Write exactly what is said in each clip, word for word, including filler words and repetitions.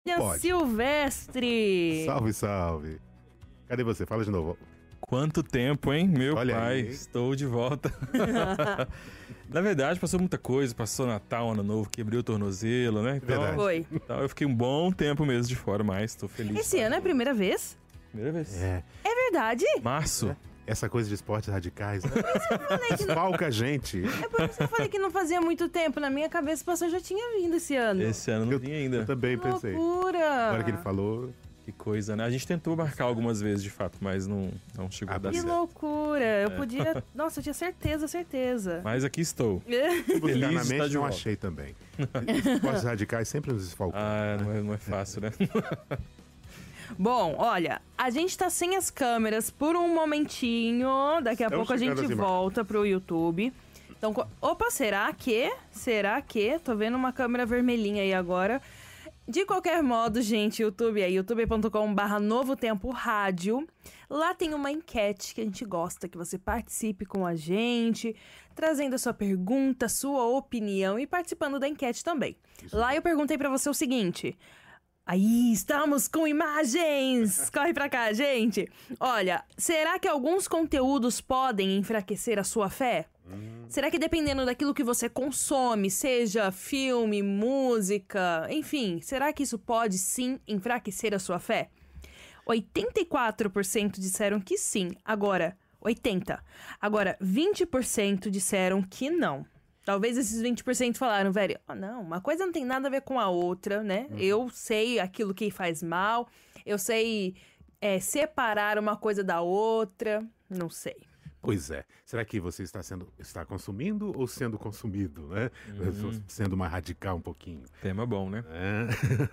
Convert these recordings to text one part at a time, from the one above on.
Pode. Silvestre! Salve, salve. Cadê você? Fala de novo. Quanto tempo, hein? Meu Olha pai, aí. estou de volta. Na verdade, passou muita coisa. Passou Natal, Ano Novo, quebrei o tornozelo, né? Então, Verdade. Foi. então eu fiquei um bom tempo mesmo de fora, mas estou feliz. Esse ano é a primeira vez? Primeira vez. É, É verdade? Março. essa coisa de esportes radicais, né? Desfalca a gente. É por isso que eu falei que não fazia muito tempo. Na minha cabeça, o pastor já tinha vindo esse ano. Esse ano não Eu, vinha eu ainda. também Que pensei. loucura! Na hora que ele falou, Que coisa, né? A gente tentou marcar algumas vezes, de fato, mas não, não chegou Ah, a dar Que certo. certo. loucura! Eu podia... Nossa, eu tinha certeza, certeza. Mas aqui estou. buscar Feliz na de estar mente, de não volta. achei também. Esportes radicais sempre nos desfalcam. Ah, não é, não é fácil, né? Bom, olha, a gente tá sem as câmeras por um momentinho. Daqui a Estamos pouco a chegando gente às imagens. volta pro YouTube. Então, co- opa, será que? Será que? Tô vendo uma câmera vermelhinha aí agora. De qualquer modo, gente, YouTube é youtube ponto com barra Novo Tempo Rádio. Lá tem uma enquete que a gente gosta que você participe com a gente, trazendo a sua pergunta, sua opinião e participando da enquete também. Lá eu perguntei pra você o seguinte: aí, estamos com imagens! Corre pra cá, gente! Olha, será que alguns conteúdos podem enfraquecer a sua fé? Será que dependendo daquilo que você consome, seja filme, música, enfim, será que isso pode sim enfraquecer a sua fé? oitenta e quatro por cento disseram que sim. Agora, oitenta por cento. Agora, vinte por cento disseram que não. Talvez esses vinte por cento falaram, velho, oh, não, uma coisa não tem nada a ver com a outra, né? Uhum. Eu sei aquilo que faz mal, eu sei é, separar uma coisa da outra, não sei. Pois é. Será que você está sendo está consumindo ou sendo consumido, né? Sendo uma radical um pouquinho. Tema bom, né? É.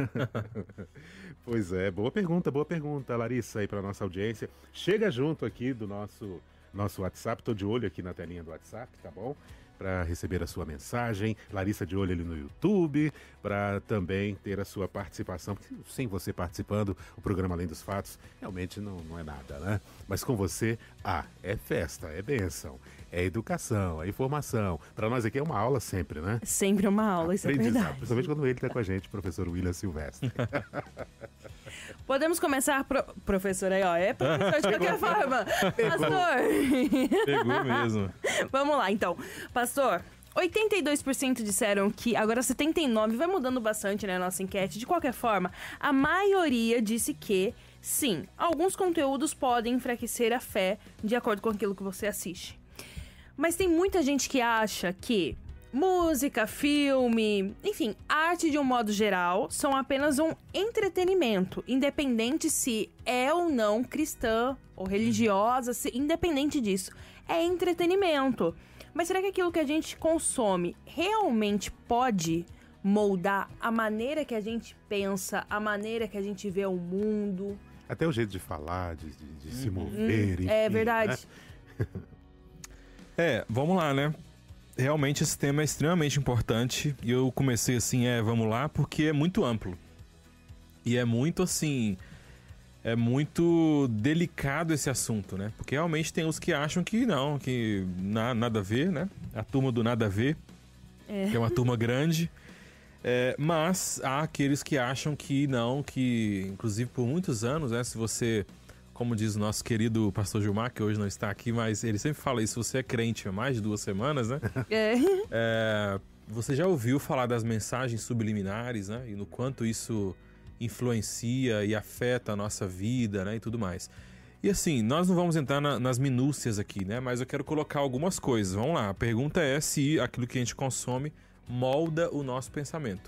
Pois é, boa pergunta, boa pergunta, Larissa, aí para nossa audiência. Chega junto aqui do nosso nosso WhatsApp, tô de olho aqui na telinha do WhatsApp, tá bom? Para receber a sua mensagem. Larissa de olho ali no YouTube, para também ter a sua participação. Porque sem você participando, o programa Além dos Fatos realmente não, não é nada, né? Mas com você, ah, é festa, é bênção, é educação, é informação. Para nós aqui é uma aula sempre, né? Sempre uma aula, isso é Aprendizado, verdade. principalmente quando ele está com a gente, professor William Silvestre. Podemos começar, pro... professor aí, ó, é professor de qualquer forma. Pastor, Pegou mesmo. vamos lá, então. Pastor, oitenta e dois por cento disseram que, agora setenta e nove por cento, vai mudando bastante, né, a nossa enquete. De qualquer forma, a maioria disse que, sim, alguns conteúdos podem enfraquecer a fé de acordo com aquilo que você assiste. Mas tem muita gente que acha que música, filme, enfim, arte de um modo geral, são apenas um entretenimento, independente se é ou não cristã ou religiosa, se, independente disso, é entretenimento. Mas será que aquilo que a gente consome realmente pode moldar a maneira que a gente pensa, a maneira que a gente vê o mundo? Até o jeito de falar, de, de- de se mover, enfim, É verdade. né? É, vamos lá, né? Realmente esse tema é extremamente importante e eu comecei assim, é, vamos lá, porque é muito amplo. E é muito assim, é muito delicado esse assunto, né? Porque realmente tem os que acham que não, que na, nada a ver, né? A turma do nada a ver, É. que é uma turma grande. É, mas há aqueles que acham que não, que inclusive por muitos anos, né? Se você... Como diz o nosso querido pastor Gilmar, que hoje não está aqui, mas ele sempre fala isso, se você é crente há mais de duas semanas, né? É. É, você já ouviu falar das mensagens subliminares, né? E no quanto isso influencia e afeta a nossa vida, né? E tudo mais. E assim, nós não vamos entrar na- nas minúcias aqui, né? Mas eu quero colocar algumas coisas. Vamos lá, a pergunta é se aquilo que a gente consome molda o nosso pensamento.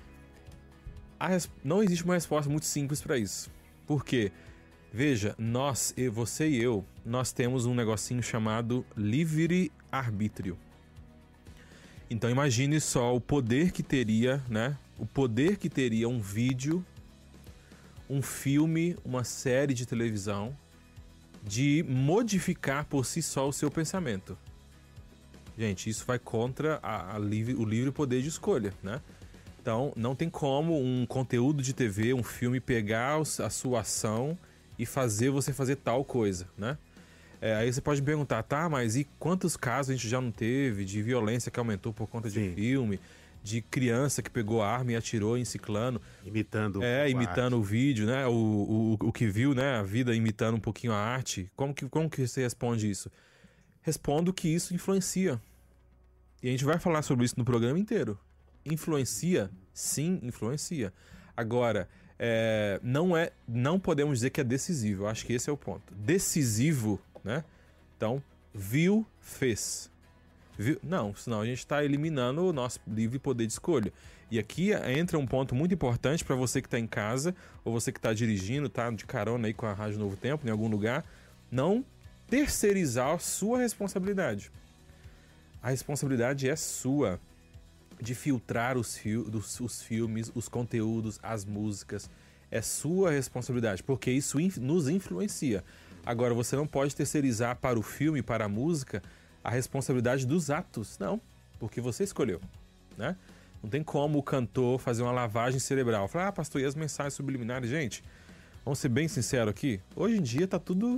A res- Não existe uma resposta muito simples para isso. Por quê? Veja, nós, e você e eu, nós temos um negocinho chamado livre-arbítrio. Então imagine só o poder que teria, né? O poder que teria um vídeo, um filme, uma série de televisão, de modificar por si só o seu pensamento. Gente, isso vai contra a, a livre, o livre poder de escolha, né? Então não tem como um conteúdo de T V, um filme pegar os- a sua ação e fazer você fazer tal coisa, né? É, aí você pode me perguntar, tá, mas e quantos casos a gente já não teve de violência que aumentou por conta de Sim. filme, de criança que pegou a arma e atirou em ciclano. Imitando É, o imitando arte. o vídeo, né? O, o, o que viu, né? A vida imitando um pouquinho a arte. Como que, como que você responde isso? Respondo que isso influencia. E a gente vai falar sobre isso no programa inteiro. Influencia? Sim, influencia. Agora, é, não, é, não podemos dizer que é decisivo. Eu acho que esse é o ponto. Decisivo, né? Então, viu, fez. Viu? Não, senão a gente está eliminando o nosso livre poder de escolha. E aqui entra um ponto muito importante para você que está em casa, ou você que está dirigindo, tá de carona aí com a Rádio Novo Tempo, em algum lugar, não terceirizar a sua responsabilidade. A responsabilidade é sua de filtrar os, fil os, os filmes, os conteúdos, as músicas. É sua responsabilidade, porque isso in nos influencia. Agora, você não pode terceirizar para o filme, para a música, a responsabilidade dos atos. Não, porque você escolheu, né? Não tem como o cantor fazer uma lavagem cerebral. Falar, ah, pastor, e as mensagens subliminares? Gente, vamos ser bem sinceros aqui. Hoje em dia tá tudo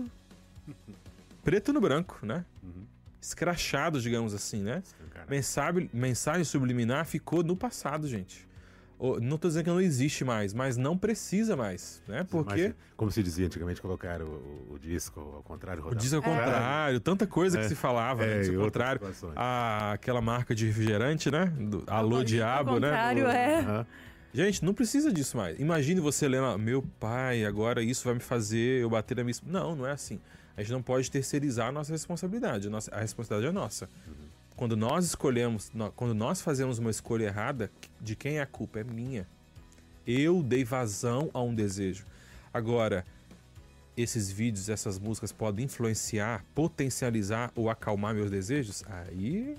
preto no branco, né? Uhum. Escrachado, digamos assim, né? Mensagem, mensagem subliminar ficou no passado, gente. Não tô dizendo que não existe mais, mas não precisa mais, né? Porque... Mas, como se dizia antigamente, colocar o, o, o disco ao contrário. O disco ao contrário, é. Tanta coisa é. que se falava, é, né? Disco ao contrário. A, aquela marca de refrigerante, né? Do, Alô, Diabo, ao né? contrário, é. Uhum. Gente, não precisa disso mais. Imagine você lendo, meu pai, agora isso vai me fazer eu bater na minha... Não, não é assim. A gente não pode terceirizar a nossa responsabilidade. A, nossa, a responsabilidade é nossa. Uhum. Quando nós escolhemos, quando nós fazemos uma escolha errada, de quem é a culpa? É minha. Eu dei vazão a um desejo. Agora, esses vídeos, essas músicas podem influenciar, potencializar ou acalmar meus desejos? Aí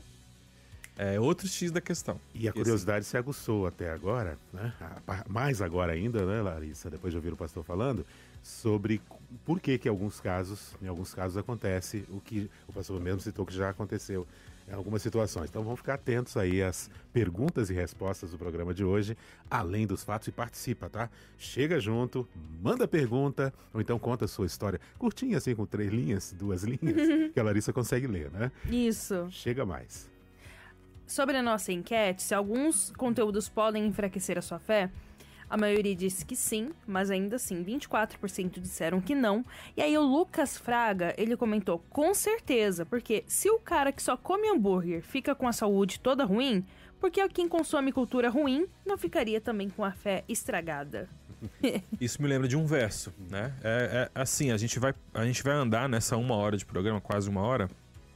é outro X da questão. E a curiosidade Esse... se aguçou até agora, né? Mais agora ainda, né, Larissa, depois de ouvir o pastor falando, sobre por que que em alguns casos, em alguns casos acontece o que o pastor mesmo citou que já aconteceu em algumas situações. Então vamos ficar atentos aí às perguntas e respostas do programa de hoje, além dos fatos, e participa, tá? Chega junto, manda pergunta, ou então conta a sua história. Curtinha assim, com três linhas, duas linhas, que a Larissa consegue ler, né? Isso. Chega mais. Sobre a nossa enquete, se alguns conteúdos podem enfraquecer a sua fé, a maioria disse que sim, mas ainda assim, vinte e quatro por cento disseram que não. E aí o Lucas Fraga, ele comentou, com certeza, porque se o cara que só come hambúrguer fica com a saúde toda ruim, por que quem consome cultura ruim não ficaria também com a fé estragada? Isso me lembra de um verso, né? É, é assim, a gente, vai, a gente vai andar nessa uma hora de programa, quase uma hora,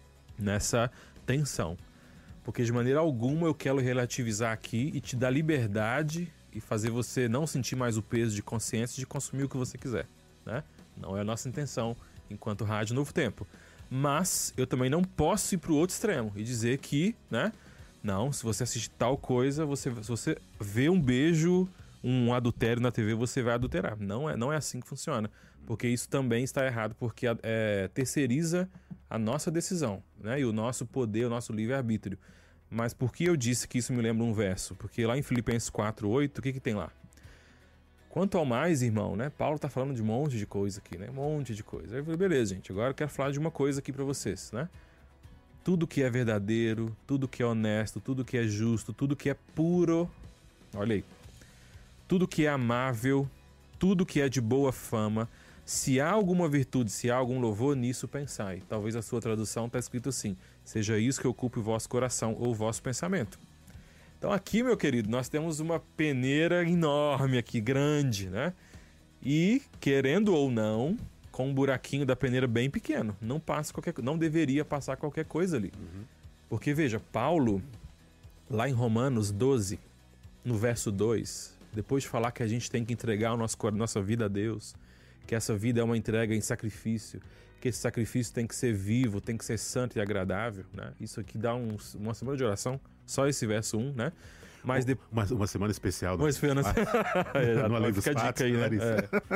nessa tensão. Porque de maneira alguma eu quero relativizar aqui e te dar liberdade e fazer você não sentir mais o peso de consciência de consumir o que você quiser, né? Não é a nossa intenção enquanto Rádio Novo Tempo. Mas eu também não posso ir para o outro extremo e dizer que, né? Não, se você assistir tal coisa, você, se você vê um beijo, um adultério na T V, você vai adulterar. Não é, não é assim que funciona. Porque isso também está errado, porque é, terceiriza a nossa decisão, né? E o nosso poder, o nosso livre-arbítrio. Mas por que eu disse que isso me lembra um verso? Porque lá em Filipenses quatro, oito, o que que tem lá? Quanto ao mais, irmão, né? Paulo tá falando de um monte de coisa aqui, né? Um monte de coisa. Aí eu falei, beleza, gente, agora eu quero falar de uma coisa aqui pra vocês, né? Tudo que é verdadeiro, tudo que é honesto, tudo que é justo, tudo que é puro, olha aí. Tudo que é amável, tudo que é de boa fama, se há alguma virtude, se há algum louvor, nisso pensai. Talvez a sua tradução está escrito assim, seja isso que ocupe o vosso coração ou o vosso pensamento. Então aqui, meu querido, nós temos uma peneira enorme aqui, grande, né? E, querendo ou não, com um buraquinho da peneira bem pequeno. Não passa qualquer, não deveria passar qualquer coisa ali. Uhum. Porque, veja, Paulo, lá em Romanos doze, no verso dois, depois de falar que a gente tem que entregar a nossa, a nossa vida a Deus, que essa vida é uma entrega em sacrifício, que esse sacrifício tem que ser vivo, tem que ser santo e agradável, né? Isso aqui dá um, uma semana de oração, só esse verso um, né? Mas de... uma, uma semana especial. Uma semana... é, no além dos fica a dica aí, né? É.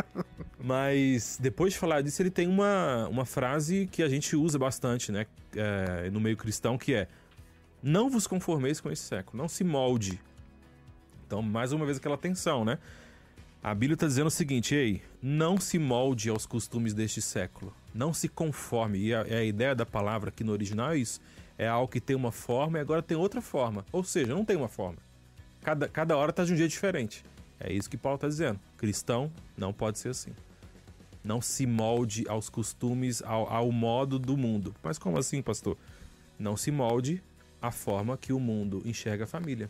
Mas depois de falar disso, ele tem uma, uma frase que a gente usa bastante, né? É, no meio cristão, que é: não vos conformeis com esse século, não se molde. Então, mais uma vez, aquela tensão, né? A Bíblia está dizendo o seguinte, ei, não se molde aos costumes deste século, não se conforme. E a, a ideia da palavra aqui no original é isso, é algo que tem uma forma e agora tem outra forma. Ou seja, não tem uma forma, Cada, cada hora tá de um jeito diferente. É isso que Paulo está dizendo. Cristão não pode ser assim. Não se molde aos costumes, ao, ao modo do mundo. Mas como assim, pastor? Não se molde à forma que o mundo enxerga a família.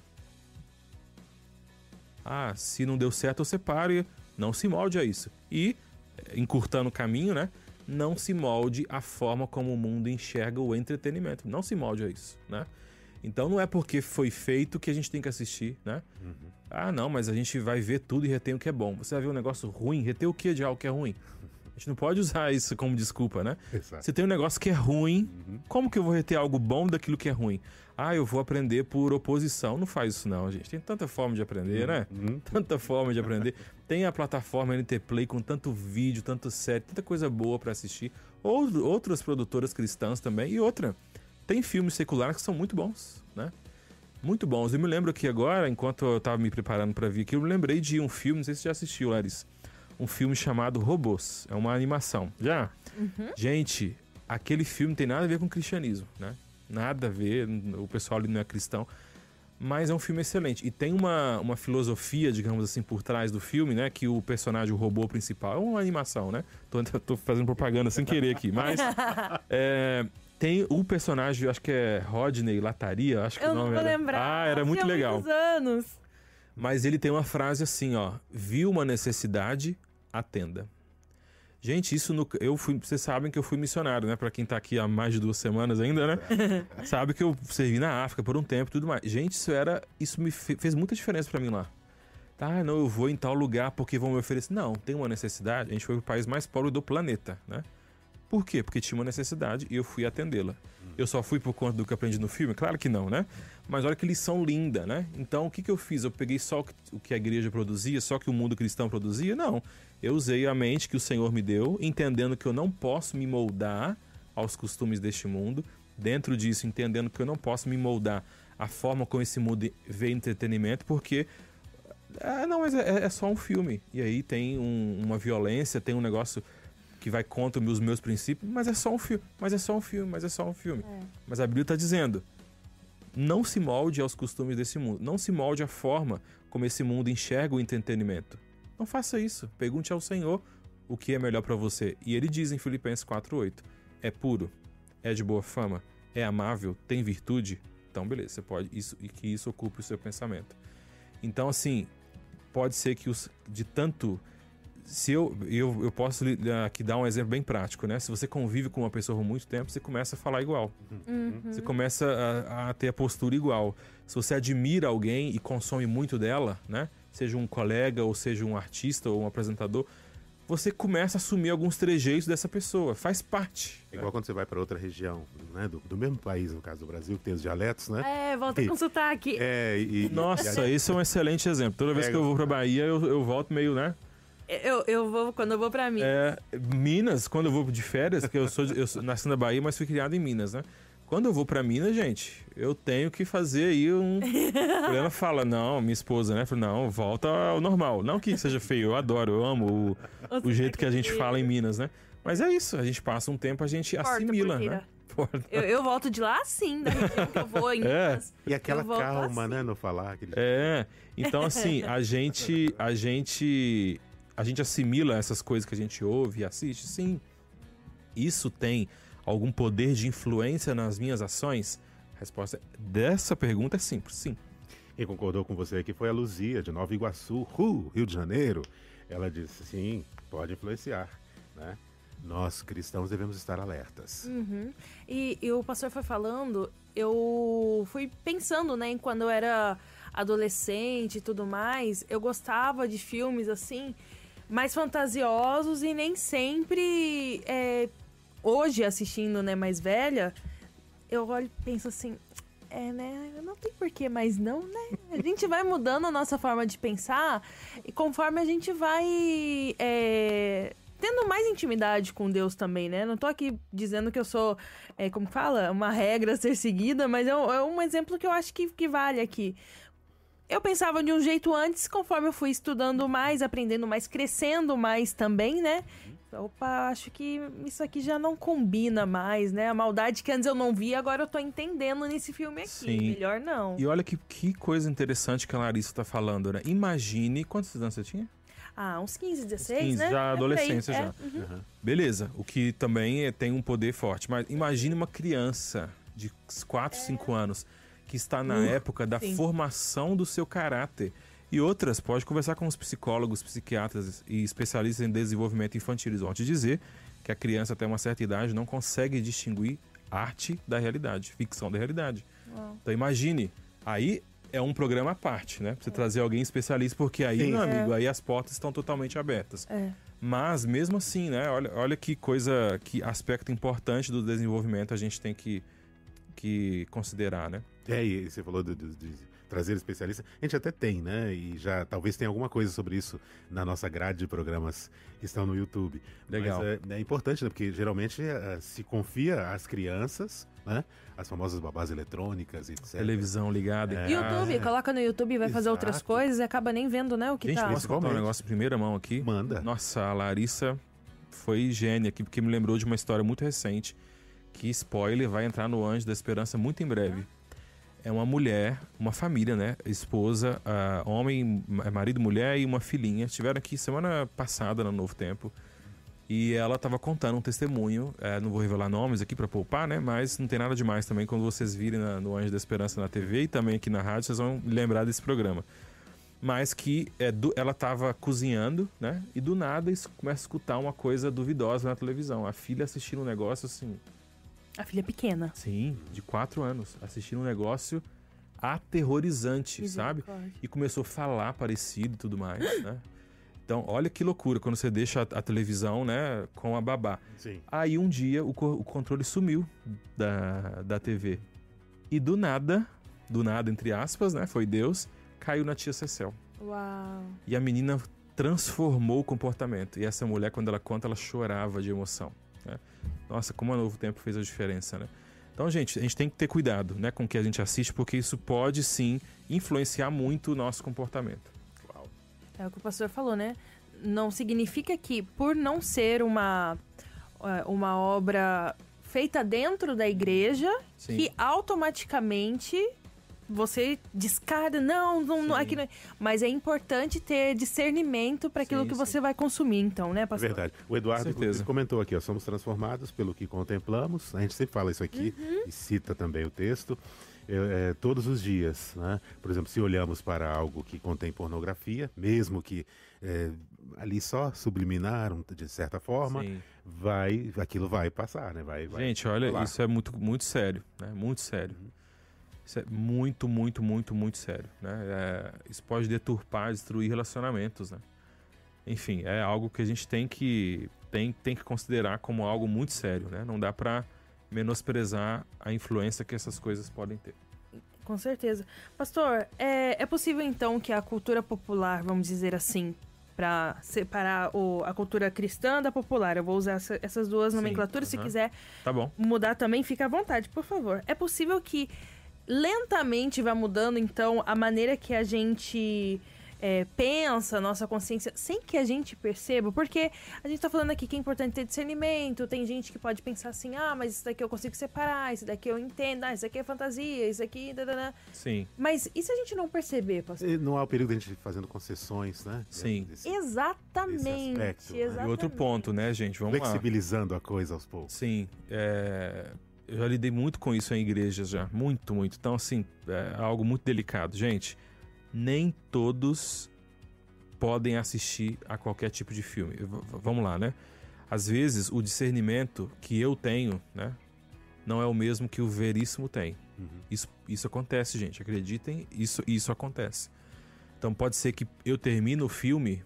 Ah, se não deu certo, eu separe. Não se molde a isso. E, encurtando o caminho, né? Não se molde à forma como o mundo enxerga o entretenimento. Não se molde a isso, né? Então não é porque foi feito que a gente tem que assistir, né? Uhum. Ah, não, mas a gente vai ver tudo e retém o que é bom. Você vai ver um negócio ruim, retém o que de algo que é ruim? A gente não pode usar isso como desculpa, né? Exato. Se tem um negócio que é ruim, uhum. como que eu vou reter algo bom daquilo que é ruim? Ah, eu vou aprender por oposição. Não faz isso não, gente. Tem tanta forma de aprender, né? Uhum. Tanta forma de aprender. Tem a plataforma N T Play com tanto vídeo, tanto série, tanta coisa boa para assistir. Ou outras produtoras cristãs também. E outra, tem filmes seculares que são muito bons, né? Muito bons. Eu me lembro que agora, enquanto eu estava me preparando para vir aqui, eu me lembrei de um filme, não sei se você já assistiu, Larissa. Um filme chamado Robôs. É uma animação. Já? Uhum. Gente, aquele filme não tem nada a ver com cristianismo, né? Nada a ver, o pessoal ali não é cristão. Mas é um filme excelente. E tem uma, uma filosofia, digamos assim, por trás do filme, né? Que o personagem, o robô principal, é uma animação, né? Tô, tô fazendo propaganda sem querer aqui, mas... é, tem o personagem, acho que é Rodney Lataria, acho que eu o nome não vou era... lembrar. Ah, era muito Tinha legal. muitos anos. Mas ele tem uma frase assim, ó. Viu uma necessidade, atenda. Gente, isso no... eu fui, vocês sabem que eu fui missionário, né? Pra quem tá aqui há mais de duas semanas ainda, né? Sabe que eu servi na África por um tempo e tudo mais. Gente, isso era... Isso me fez muita diferença pra mim lá. Ah, não, eu vou em tal lugar porque vão me oferecer. Não, tem uma necessidade. A gente foi pro país mais pobre do planeta, né? Por quê? Porque tinha uma necessidade e eu fui atendê-la. Eu só fui por conta do que aprendi no filme? Claro que não, né? Mas olha que lição linda, né? Então, o que, que eu fiz? Eu peguei só o que a igreja produzia, só que o mundo cristão produzia? Não. Eu usei a mente que o Senhor me deu, entendendo que eu não posso me moldar aos costumes deste mundo. Dentro disso, entendendo que eu não posso me moldar à forma como esse mundo vê entretenimento, porque... Ah, não, mas é, é só um filme. E aí tem um, uma violência, tem um negócio... que vai contra os meus princípios, mas é só um filme, mas é só um filme, mas é só um filme. É. Mas a Bíblia está dizendo, não se molde aos costumes desse mundo, não se molde à forma como esse mundo enxerga o entretenimento. Não faça isso, pergunte ao Senhor o que é melhor para você. E ele diz em Filipenses quatro oito, é puro, é de boa fama, é amável, tem virtude, então beleza, você pode, isso, e que isso ocupe o seu pensamento. Então assim, pode ser que os, de tanto... Se eu, eu, eu posso aqui dar um exemplo bem prático, né? Se você convive com uma pessoa por muito tempo, você começa a falar igual. Uhum. Você começa a, a ter a postura igual. Se você admira alguém e consome muito dela, né? Seja um colega, ou seja um artista, ou um apresentador, você começa a assumir alguns trejeitos dessa pessoa. Faz parte. É igual, né? Quando você vai para outra região, né? Do, do mesmo país, no caso do Brasil, que tem os dialetos, né? É, volta e, com sotaque. É, e, Nossa, e, esse é um excelente exemplo. Toda vez é, que eu vou para Bahia, eu, eu volto meio, né? Eu, eu vou, quando eu vou pra Minas. É, Minas, quando eu vou de férias, porque eu sou, de, eu sou nasci na Bahia, mas fui criado em Minas, né? Quando eu vou pra Minas, gente, eu tenho que fazer aí um... A Helena fala, não, minha esposa, né? Fala, não, volta ao normal. Não que seja feio, eu adoro, eu amo o, o jeito que a gente fala em Minas, né? Mas é isso, a gente passa um tempo, a gente Porta, assimila, né? Eu, eu volto de lá assim, da região que eu vou em Minas. É. E aquela calma, assim, né, no falar. Aquele... É, então assim, a gente, a gente... A gente assimila essas coisas que a gente ouve e assiste? Sim. Isso tem algum poder de influência nas minhas ações? A resposta dessa pergunta é simples, sim. Quem concordou com você aqui foi a Luzia, de Nova Iguaçu, Rio de Janeiro. Ela disse, sim, pode influenciar, né? Nós, cristãos, devemos estar alertas. Uhum. E, e o pastor foi falando, eu fui pensando, né, em quando eu era adolescente e tudo mais, eu gostava de filmes, assim... mais fantasiosos e nem sempre, é, hoje assistindo, né, mais velha, eu olho e penso assim, é, né, não tem porquê, mas não, né, a gente vai mudando a nossa forma de pensar e conforme a gente vai é, tendo mais intimidade com Deus também, né, não tô aqui dizendo que eu sou, é, como fala, uma regra a ser seguida, mas é um, é um exemplo que eu acho que, que vale aqui. Eu pensava de um jeito antes, conforme eu fui estudando mais, aprendendo mais, crescendo mais também, né? Opa, acho que isso aqui já não combina mais, né? A maldade que antes eu não via, agora eu tô entendendo nesse filme aqui. Sim. Melhor não. E olha que, que coisa interessante que a Larissa tá falando, né? Imagine... Quantos anos você tinha? Ah, uns quinze, dezesseis, quinze, né? já É por aí, adolescência é. já. Uhum. Uhum. Beleza, o que também é- tem um poder forte. Mas imagine uma criança de quatro, cinco anos que está na Uh, época da sim. formação do seu caráter. E outras, pode conversar com os psicólogos, psiquiatras e especialistas em desenvolvimento infantil. Eles vão te dizer que a criança até uma certa idade não consegue distinguir arte da realidade, ficção da realidade. Uau. Então imagine, aí é um programa à parte, né? Pra você trazer alguém especialista, porque aí, Sim. meu É. amigo, aí as portas estão totalmente abertas. É. Mas mesmo assim, né? Olha, olha que coisa, que aspecto importante do desenvolvimento a gente tem que, que considerar, né? É, e você falou de, de- de trazer especialista. A gente até tem, né? E já talvez tenha alguma coisa sobre isso na nossa grade de programas que estão no YouTube. Legal. Mas é, é importante, né? Porque geralmente eh, se confia às crianças, né? As famosas babás eletrônicas, etcétera. Televisão ligada. É. em YouTube, casa. coloca no YouTube e vai fazer outras Exato. coisas e acaba nem vendo, né, o que Gente, tá. posso contar um Principalmente. negócio em primeira mão aqui? Manda. Nossa, a Larissa foi gênia aqui, porque me lembrou de uma história muito recente, que, spoiler, vai entrar no Anjo da Esperança muito em breve. É uma mulher, uma família, né? Esposa, ah, homem, ma- marido, mulher e uma filhinha. Estiveram aqui semana passada, no Novo Tempo. E ela estava contando um testemunho. eh, não vou revelar nomes aqui para poupar, né? Mas não tem nada demais também. Quando vocês virem na- no Anjo da Esperança na T V e também aqui na rádio, vocês vão lembrar desse programa. Mas que é, do- ela estava cozinhando, né? E do nada es- começa a escutar uma coisa duvidosa na televisão. A filha assistindo um negócio assim, A filha pequena. sim, de quatro anos, assistindo um negócio aterrorizante, sabe? Misericórdia. E começou a falar parecido e tudo mais, né? Então, olha que loucura quando você deixa a, a televisão, né, com a babá. Sim. Aí um dia o, co- o controle sumiu da, da T V. E do nada, do nada, entre aspas, né, foi Deus, caiu na tia Cecel. Uau. E a menina transformou o comportamento. E essa mulher, quando ela conta, ela chorava de emoção, né? Nossa, como o Novo Tempo fez a diferença, né? Então, gente, a gente tem que ter cuidado, né, com o que a gente assiste, porque isso pode, sim, influenciar muito o nosso comportamento. É o que o pastor falou, né? Não significa que, por não ser uma, é, uma obra feita dentro da igreja, Sim. que automaticamente você descarta. Não, não, não, Sim. aqui não é. Mas é importante ter discernimento para aquilo Sim, que sim. você vai consumir, então, né, É pastor? verdade. O Eduardo Com certeza. comentou aqui, ó, somos transformados pelo que contemplamos. A gente sempre fala isso aqui e cita também o texto. É, é, todos os dias, né? Por exemplo, se olhamos para algo que contém pornografia, mesmo que é, ali só subliminar um- de certa forma, Sim. vai, aquilo vai passar, né? Vai, vai Gente, olha, rolar. isso é muito, muito sério, né? Muito sério. Isso é muito, muito, muito, muito sério, né? É, isso pode deturpar, destruir relacionamentos, né? Enfim, é algo que a gente tem que, tem, tem que considerar como algo muito sério, né? Não dá pra menosprezar a influência que essas coisas podem ter. Com certeza. Pastor, é, é possível então que a cultura popular, vamos dizer assim, para separar o, a cultura cristã da popular, eu vou usar essa- essas duas Sim, nomenclaturas, se aham. quiser Tá bom. mudar também, fica à vontade, por favor. É possível que lentamente vá mudando, então, a maneira que a gente é, pensa, nossa consciência, sem que a gente perceba? Porque a gente tá falando aqui que é importante ter discernimento, tem gente que pode pensar assim, ah, mas isso daqui eu consigo separar, isso daqui eu entendo, ah, isso aqui é fantasia, isso aqui... Dadana. Sim. Mas e se a gente não perceber, pastor? E não há o perigo de a gente fazendo concessões, né? Sim. Desse- Exatamente, aspecto, né? E exatamente. outro ponto, né, gente? Vamos lá. flexibilizando a coisa aos poucos. Sim, é, eu já lidei muito com isso em igrejas já, muito, muito. Então, assim, é algo muito delicado. Gente, nem todos podem assistir a qualquer tipo de filme. V- v- vamos lá, né? Às vezes, o discernimento que eu tenho, né, não é o mesmo que o Veríssimo tem. Uhum. Isso, isso acontece, gente. Acreditem, isso, isso acontece. Então, pode ser que eu termine o filme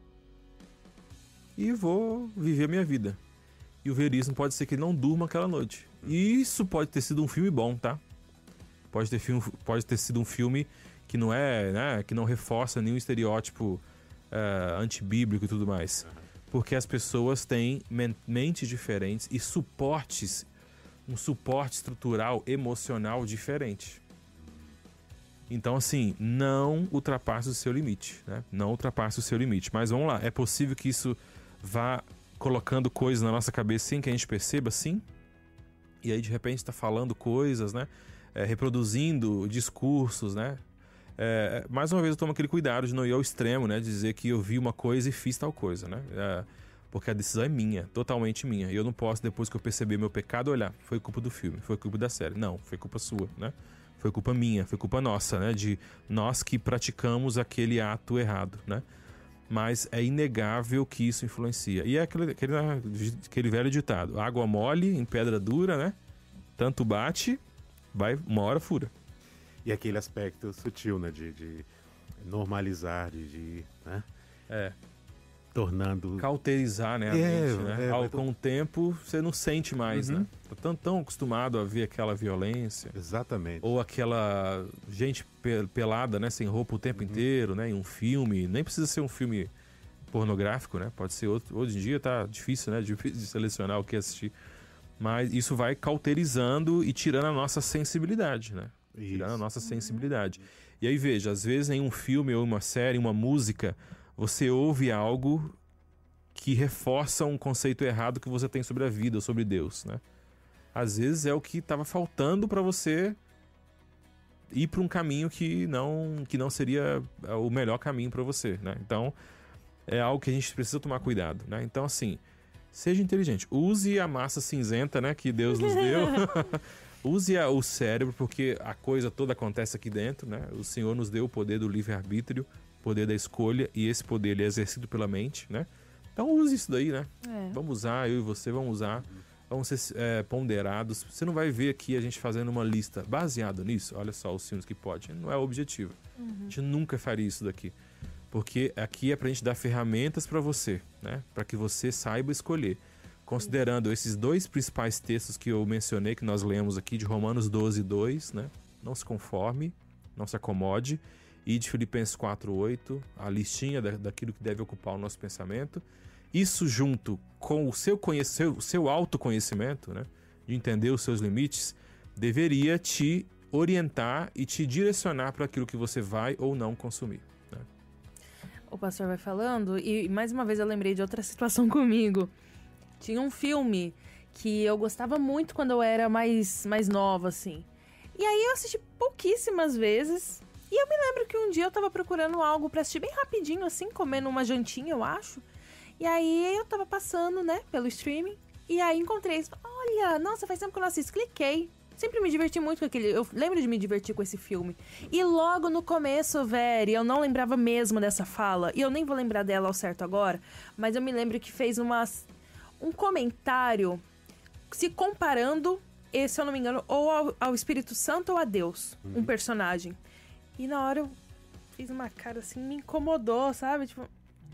e vou viver a minha vida. E o Veríssimo pode ser que ele não durma aquela noite. E isso pode ter sido um filme bom, tá? Pode ter, filme, pode ter sido um filme que não é, né, que não reforça nenhum estereótipo eh, antibíblico e tudo mais. Porque as pessoas têm men- mentes diferentes e suportes, um suporte estrutural, emocional diferente. Então, assim, não ultrapasse o seu limite, né? Não ultrapasse o seu limite. Mas vamos lá, é possível que isso vá colocando coisas na nossa cabeça sem que a gente perceba, sim. E aí, de repente, está falando coisas, né? É, reproduzindo discursos, né? É, mais uma vez, eu tomo aquele cuidado de não ir ao extremo, né? De dizer que eu vi uma coisa e fiz tal coisa, né? É, porque a decisão é minha, totalmente minha. E eu não posso, depois que eu perceber meu pecado, olhar, foi culpa do filme, foi culpa da série. Não, foi culpa sua, né? Foi culpa minha, foi culpa nossa, né? De nós que praticamos aquele ato errado, né? Mas é inegável que isso influencia. E é aquele, aquele, aquele velho ditado, água mole em pedra dura, né? Tanto bate, vai, uma hora fura. E aquele aspecto sutil, né? De, de normalizar, de... de né? É. Tornando... Cauterizar, né, a é, mente, né? É, Ao, mas... Com o tempo, você não sente mais, uhum. né? Tá tão, tão acostumado a ver aquela violência. Exatamente. Ou aquela gente pelada, né? Sem roupa o tempo uhum. inteiro, né? Em um filme. Nem precisa ser um filme pornográfico, né? Pode ser outro. Hoje em dia tá difícil, né? Difícil de selecionar o que assistir. Mas isso vai cauterizando e tirando a nossa sensibilidade, né? Isso. Tirando a nossa sensibilidade. E aí, veja, às vezes em um filme ou uma série, uma música... Você ouve algo que reforça um conceito errado que você tem sobre a vida ou sobre Deus, né? Às vezes é o que estava faltando para você ir para um caminho que não, que não seria o melhor caminho para você, né? Então, é algo que a gente precisa tomar cuidado, né? Então, assim, seja inteligente. Use a massa cinzenta, né, que Deus nos deu. Use a, o cérebro, porque a coisa toda acontece aqui dentro, né? O Senhor nos deu o poder do livre-arbítrio, poder da escolha, e esse poder ele é exercido pela mente, né? Então use isso daí, né? É. Vamos usar, eu e você vamos usar, vamos ser é, ponderados. Você não vai ver aqui a gente fazendo uma lista baseada nisso. Olha só os filmes que pode. Não é o objetivo. Uhum. A gente nunca faria isso daqui. Porque aqui é pra gente dar ferramentas para você, né? Para que você saiba escolher. Considerando esses dois principais textos que eu mencionei, que nós lemos aqui, de Romanos doze, dois, né? Não se conforme, não se acomode. E de Filipenses quatro, oito, a listinha da, daquilo que deve ocupar o nosso pensamento. Isso junto com o seu, conhecer, o seu autoconhecimento, né, de entender os seus limites, deveria te orientar e te direcionar para aquilo que você vai ou não consumir. Né? O pastor vai falando e mais uma vez eu lembrei de outra situação comigo. Tinha um filme que eu gostava muito quando eu era mais, mais nova, assim. E aí eu assisti pouquíssimas vezes... E eu me lembro que um dia eu tava procurando algo pra assistir bem rapidinho, assim, comendo uma jantinha, eu acho. E aí eu tava passando, né, pelo streaming. E aí encontrei isso. Olha, nossa, faz tempo que eu não assisto. Cliquei. Sempre me diverti muito com aquele... Eu lembro de me divertir com esse filme. E logo no começo, velho, eu não lembrava mesmo dessa fala. E eu nem vou lembrar dela ao certo agora. Mas eu me lembro que fez umas, um comentário se comparando, se eu não me engano, ou ao, ao Espírito Santo ou a Deus. Uhum. Um personagem. E na hora eu fiz uma cara assim, me incomodou, sabe? Tipo...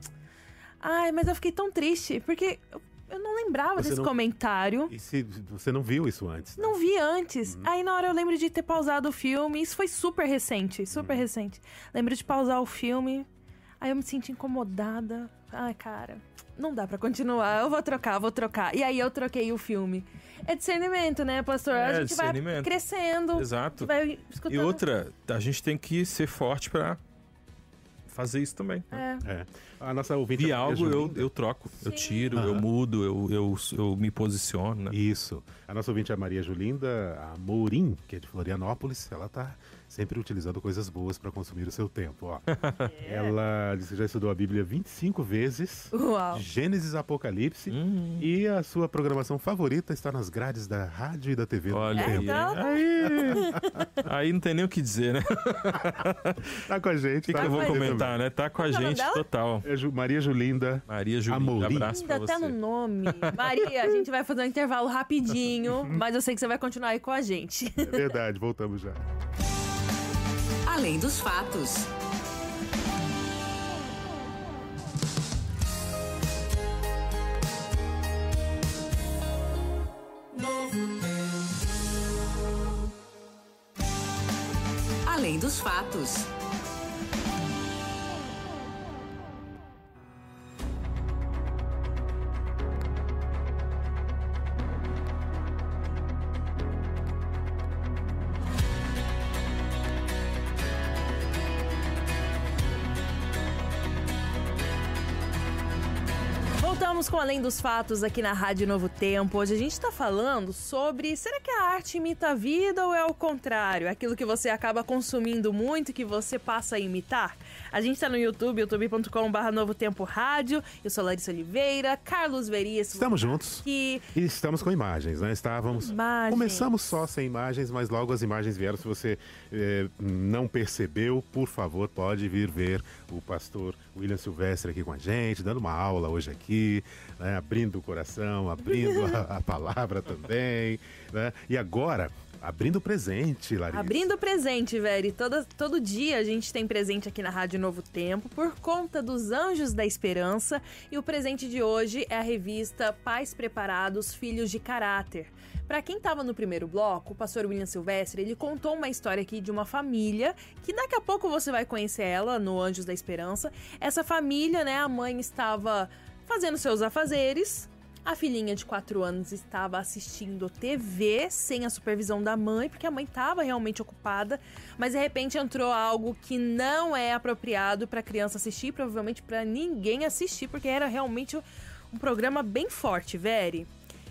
Ai, mas eu fiquei tão triste, porque eu, eu não lembrava você desse não... comentário. E se você não viu isso antes? Né? Não vi antes. Uhum. Aí na hora eu lembro de ter pausado o filme, isso foi super recente, super uhum. recente. Lembro de pausar o filme, aí eu me senti incomodada. Ai, cara, não dá pra continuar, eu vou trocar, vou trocar. E aí eu troquei o filme. É discernimento, né, pastor? É, a gente vai crescendo. Exato. Vai escutando. E outra, a gente tem que ser forte pra fazer isso também. Né? É. é. A nossa ouvinte... Vi algo, eu, eu troco. Sim. Eu tiro, uhum. eu mudo, eu, eu, eu me posiciono, né? Isso. A nossa ouvinte é a Maria Julinda Amorim, que é de Florianópolis. Ela tá sempre utilizando coisas boas para consumir o seu tempo, ó. É. Ela disse que já estudou a Bíblia vinte e cinco vezes. Uau. Gênesis, Apocalipse. Hum. E a sua programação favorita está nas grades da rádio e da T V. Olha aí. Então... aí. Aí não tem nem o que dizer, né? Tá com a gente. O que, tá que eu vou comentar, também. né? Tá com a gente total. É Ju, Maria Julinda Maria Julinda, Amorim. abraço pra você. Ainda tá no nome. Maria, a gente vai fazer um intervalo rapidinho, mas eu sei que você vai continuar aí com a gente. É verdade, voltamos já. Além dos fatos. Além dos fatos. Voltamos com Além dos Fatos aqui na Rádio Novo Tempo. Hoje a gente está falando sobre, será que a arte imita a vida ou é o contrário? Aquilo que você acaba consumindo muito que você passa a imitar? A gente está no YouTube, youtube ponto com barra Novo Tempo Rádio. Eu sou Larissa Oliveira, Carlos Verias. Estamos juntos aqui. E estamos com imagens, né? Estávamos... Imagens. Começamos só sem imagens, mas logo as imagens vieram. Se você eh, não percebeu, por favor, pode vir ver o pastor William Silvestre aqui com a gente, dando uma aula hoje aqui, né? Abrindo o coração, abrindo a, a palavra também, né? E agora... Abrindo presente, Larissa. Abrindo presente, velho. Todo, todo dia a gente tem presente aqui na Rádio Novo Tempo por conta dos Anjos da Esperança. E o presente de hoje é a revista Pais Preparados, Filhos de Caráter. Para quem estava no primeiro bloco, o pastor William Silvestre, ele contou uma história aqui de uma família, que daqui a pouco você vai conhecer ela no Anjos da Esperança. Essa família, né, a mãe estava fazendo seus afazeres. A filhinha de quatro anos estava assistindo T V sem a supervisão da mãe, porque a mãe estava realmente ocupada, mas de repente entrou algo que não é apropriado para a criança assistir, provavelmente para ninguém assistir, porque era realmente um programa bem forte, Veri.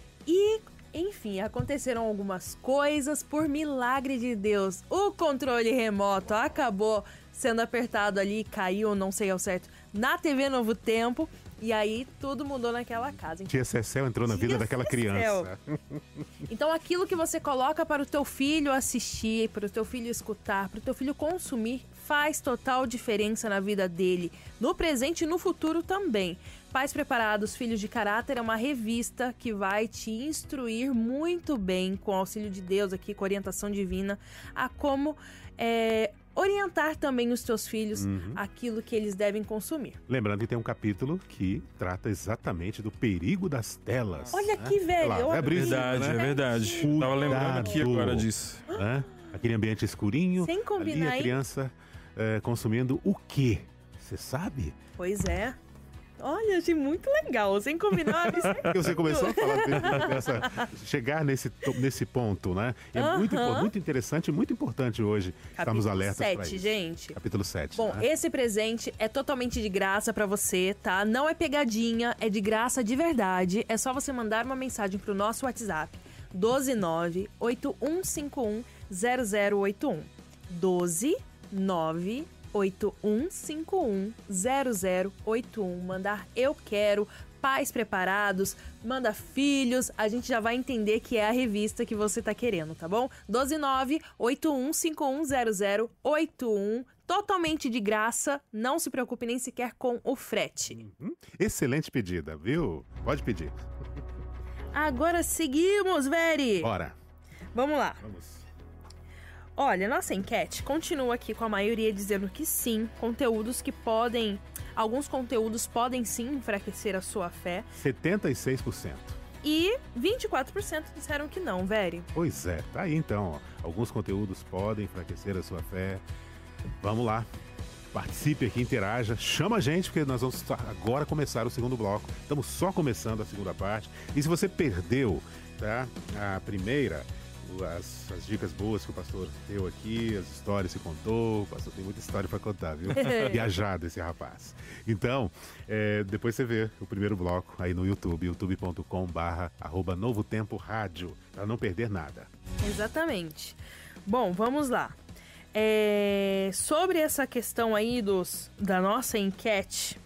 E, enfim, aconteceram algumas coisas, por milagre de Deus. O controle remoto acabou sendo apertado ali, caiu, não sei ao certo, na T V Novo Tempo. E aí, tudo mudou naquela casa. Tia Cecel entrou na Tia vida daquela Cecel. criança. Então, aquilo que você coloca para o teu filho assistir, para o teu filho escutar, para o teu filho consumir, faz total diferença na vida dele, no presente e no futuro também. Pais Preparados, Filhos de Caráter é uma revista que vai te instruir muito bem, com o auxílio de Deus aqui, com orientação divina, a como... É, orientar também os teus filhos uhum. aquilo que eles devem consumir. Lembrando que tem um capítulo que trata exatamente do perigo das telas. Olha né? aqui, velho. Lá, é verdade, né? é verdade. Cuidado. Tava lembrando aqui agora disso. Né? Aquele ambiente escurinho. Sem combinar, ali a criança é, consumindo o quê? Você sabe? Pois é. Olha, achei muito legal, sem combinar. Porque você começou a falar dessa, chegar nesse, nesse ponto, né? É uhum. muito, muito interessante e muito importante hoje. Capítulo Estamos alertas para sete, isso. gente. Capítulo sete. Bom, né? Esse presente é totalmente de graça pra você, tá? Não é pegadinha, é de graça de verdade. É só você mandar uma mensagem pro nosso WhatsApp. doze nove oito um cinco um zero zero oito um. doze nove oito um cinco um zero zero oito um. Mandar eu quero, pais preparados, manda filhos, a gente já vai entender que é a revista que você tá querendo, tá bom? doze nove oito um cinco um zero zero oito um, totalmente de graça, não se preocupe nem sequer com o frete. Uhum. Excelente pedida, viu? Pode pedir. Agora seguimos, Veri! Bora! Vamos lá. Vamos. Olha, nossa enquete continua aqui com a maioria dizendo que sim, conteúdos que podem... Alguns conteúdos podem sim enfraquecer a sua fé. setenta e seis por cento. E vinte e quatro por cento disseram que não, Veri. Pois é, tá aí então. Ó. Alguns conteúdos podem enfraquecer a sua fé. Vamos lá. Participe aqui, interaja. Chama a gente, porque nós vamos agora começar o segundo bloco. Estamos só começando a segunda parte. E se você perdeu, tá, a primeira... As, as dicas boas que o pastor deu aqui, as histórias que contou. O pastor tem muita história para contar, viu? Viajado esse rapaz. Então, é, depois você vê o primeiro bloco aí no YouTube, youtube ponto com barra arroba Novo Tempo Rádio, para não perder nada. Exatamente. Bom, vamos lá. É, sobre essa questão aí dos, da nossa enquete,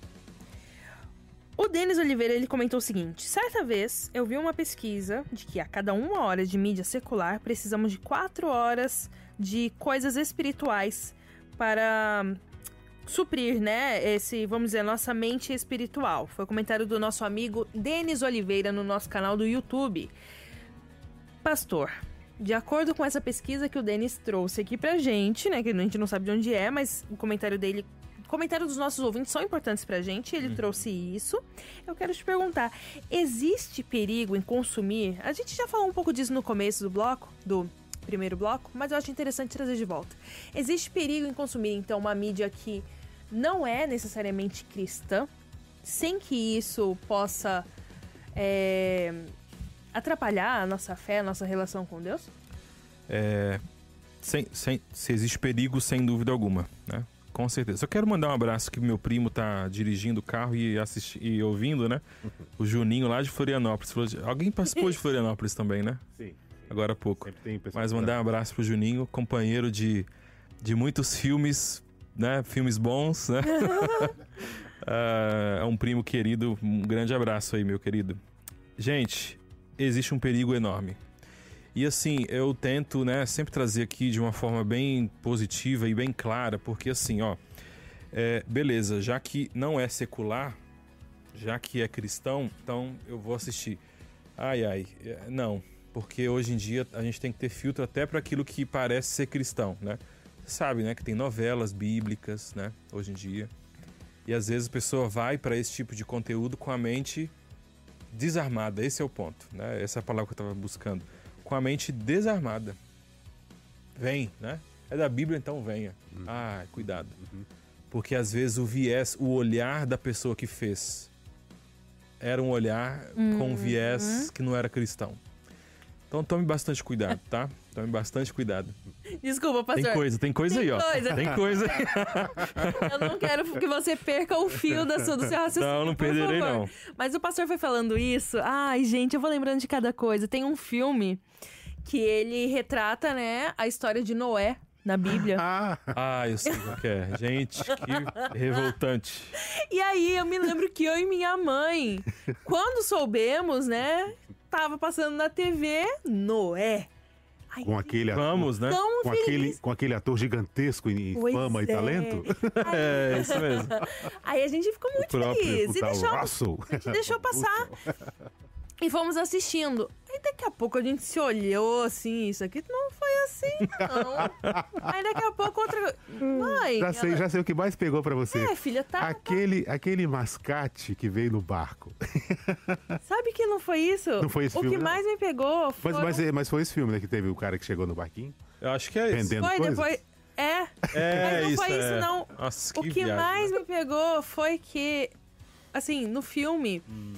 o Denis Oliveira, ele comentou o seguinte: certa vez eu vi uma pesquisa de que a cada uma hora de mídia secular precisamos de quatro horas de coisas espirituais para suprir, né, esse, vamos dizer, nossa mente espiritual. Foi o comentário do nosso amigo Denis Oliveira no nosso canal do YouTube. Pastor, de acordo com essa pesquisa que o Denis trouxe aqui pra gente, né, que a gente não sabe de onde é, mas o comentário dele... Comentários dos nossos ouvintes são importantes pra gente, ele uhum. trouxe isso. Eu quero te perguntar, existe perigo em consumir? A gente já falou um pouco disso no começo do bloco, do primeiro bloco, mas eu acho interessante trazer de volta. Existe perigo em consumir, então, uma mídia que não é necessariamente cristã, sem que isso possa é, atrapalhar a nossa fé, a nossa relação com Deus? É, sem, sem, se existe perigo, sem dúvida alguma, né? Com certeza. Só quero mandar um abraço que meu primo tá dirigindo o carro e, assisti, e ouvindo, né? O Juninho lá de Florianópolis. Alguém participou de Florianópolis também, né? Sim. Agora há pouco. Sempre tem pessoas Mas que- mandar um abraço pro Juninho, companheiro de, de muitos filmes, né? Filmes bons, né? Ah, é um primo querido. Um grande abraço aí, meu querido. Gente, existe um perigo enorme. E assim, eu tento, né, sempre trazer aqui de uma forma bem positiva e bem clara, porque assim, ó, é, beleza, já que não é secular, já que é cristão, então eu vou assistir. Ai, ai, é, não, porque hoje em dia a gente tem que ter filtro até para aquilo que parece ser cristão, né? Você sabe, né, que tem novelas bíblicas, né, hoje em dia. E às vezes a pessoa vai para esse tipo de conteúdo com a mente desarmada, esse é o ponto, né? Essa é a palavra que eu estava buscando. Com a mente desarmada. Vem, né? É da Bíblia, então venha. Uhum. Ah, cuidado. Uhum. Porque às vezes o viés, o olhar da pessoa que fez era um olhar uhum. com um viés que não era cristão. Então tome bastante cuidado, tá? Tome bastante cuidado. Desculpa, pastor. Tem coisa, tem coisa tem aí, ó. Coisa. Tem coisa. Eu não quero que você perca o fio da sua, do seu raciocínio. Não, não perderei, favor. não. Mas o pastor foi falando isso. Ai, gente, eu vou lembrando de cada coisa. Tem um filme que ele retrata, né, a história de Noé na Bíblia. Ah, Ah, eu sei o que é. Gente, que revoltante. E aí eu me lembro que eu e minha mãe, quando soubemos, né, tava passando na T V Noé. Ai, com aquele ator, Vamos, né? tão com feliz. aquele, com aquele ator gigantesco em Pois fama é. e talento. É, isso mesmo. Aí a gente ficou muito próprio, feliz. O E tal deixou, Russell. a gente deixou passar. E fomos assistindo. Aí daqui a pouco a gente se olhou assim, isso aqui não foi assim, não. Aí daqui a pouco outra... Mãe... Já sei, ela- já sei o que mais pegou pra você. É, filha, tá... Aquele, aquele mascate que veio no barco. Sabe que não foi isso? Não foi esse o filme, que não? mais me pegou foi... Mas, mas, mas foi esse filme, né? Que teve o cara que chegou no barquinho, Eu acho que é isso. vendendo Foi coisas. depois... É, É mas não isso, foi é. isso, não. Nossa, O que que viagem, mais né? me pegou foi que, assim, no filme,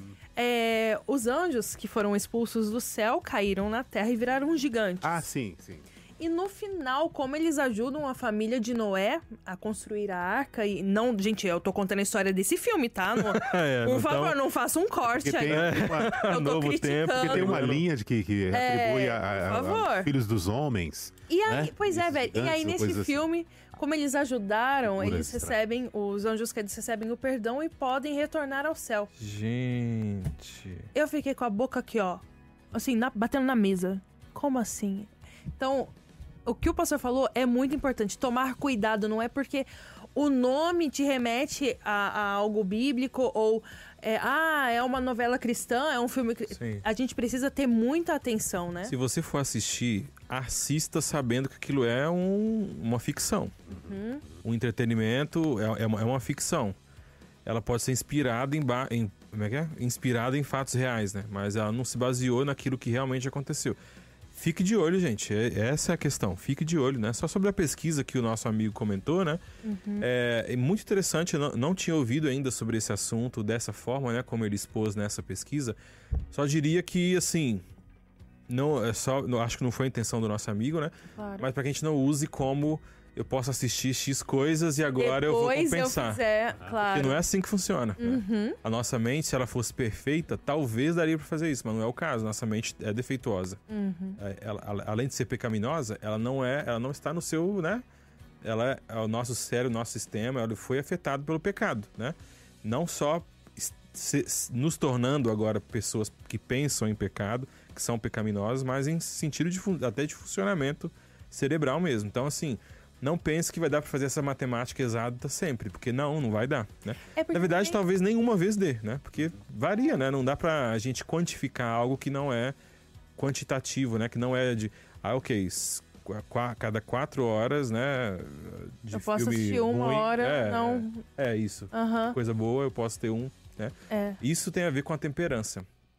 é, os anjos que foram expulsos do céu caíram na terra e viraram gigantes. Ah, sim, sim. E no final, como eles ajudam a família de Noé a construir a arca e não, gente, eu tô contando a história desse filme, tá? Não, É, por não favor, tão- não faça um corte Porque aí. tem, tem uma, Eu tô Novo criticando. tempo, porque tem uma Agora- linha de que, que É, atribui a, por a- a- favor. a filhos dos homens. E aí, né? pois é, Esses velho. E aí, gigantes ou nesse coisas assim. filme, como eles ajudaram, Figuras eles estranhas. recebem, os anjos que eles recebem o perdão e podem retornar ao céu. Gente. Eu fiquei com a boca aqui, ó, assim, na- batendo na mesa. Como assim? Então, o que o pastor falou é muito importante. Tomar cuidado, não é porque o nome te remete a, a algo bíblico ou é, ah, é uma novela cristã, é um filme... cri- Sim. A gente precisa ter muita atenção, né? Se você for assistir, assista sabendo que aquilo é um- uma ficção. Uhum. Um entretenimento é, é uma, é uma ficção. Ela pode ser inspirada em, ba- em como é que é? Inspirada em fatos reais, né? Mas ela não se baseou naquilo que realmente aconteceu. Fique de olho, gente. É- essa é a questão. Fique de olho, né? Só sobre a pesquisa que o nosso amigo comentou, né? É, é muito interessante. Eu não, não tinha ouvido ainda sobre esse assunto dessa forma, né? Como ele expôs nessa pesquisa. Só diria que, assim, não é só. Não, acho que não foi a intenção do nosso amigo, né? Claro. Mas para que a gente não use como eu posso assistir X coisas e agora eu vou Depois compensar. eu fizer, claro. Porque não é assim que funciona. né? Uhum. A nossa mente, se ela fosse perfeita, talvez daria para fazer isso, mas não é o caso. Nossa mente é defeituosa. Uhum. É, ela- ela- além de ser pecaminosa, ela não é, ela não está no seu, né? Ela é, é o nosso cérebro, o nosso sistema, ele foi afetado pelo pecado, né? Não só es- se- se- nos tornando agora pessoas que pensam em pecado, que são pecaminosas, mas em sentido de fun- até de funcionamento cerebral mesmo. Então, assim, não pense que vai dar para fazer essa matemática exata sempre, porque não, não vai dar, né? É porque Na verdade, tem- talvez nenhuma vez dê, né? Porque varia, né? Não dá pra gente quantificar algo que não é quantitativo, né? Que não é de, ah, ok, s- qua- qua- cada quatro horas, né? De Eu posso filme assistir uma ruim. hora, é, não... É isso. Aham, Coisa boa, eu posso ter um, né? é. Isso tem a ver com a temperança.